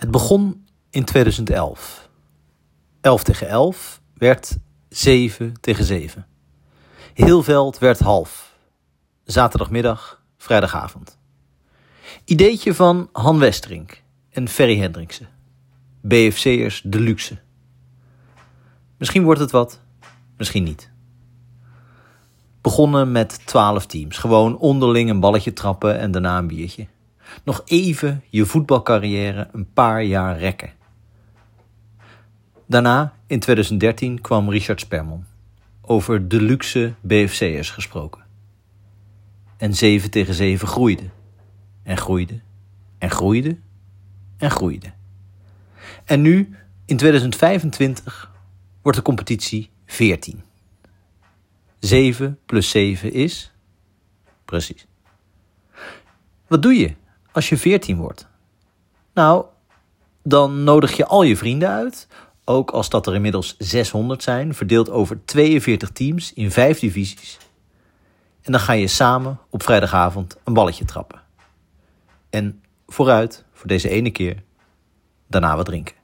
Het begon in 2011. 11 tegen 11 werd 7 tegen 7. Heel veld werd half. Zaterdagmiddag, vrijdagavond. Ideetje van Han Westerink en Ferry Hendriksen. BFC'ers de luxe. Misschien wordt het wat, misschien niet. Begonnen met 12 teams. Gewoon onderling een balletje trappen en daarna een biertje. Nog even je voetbalcarrière een paar jaar rekken. Daarna, in 2013, kwam Richard Sperman. Over de luxe BFC'ers gesproken. En 7 tegen 7 groeide. En groeide. En groeide. En groeide. En nu, in 2025, wordt de competitie 14. 7 plus 7 is? Precies. Wat doe je als je 14 wordt? Nou, dan nodig je al je vrienden uit, ook als dat er inmiddels 600 zijn, verdeeld over 42 teams in 5 divisies. En dan ga je samen op vrijdagavond een balletje trappen. En vooruit, voor deze ene keer, daarna wat drinken.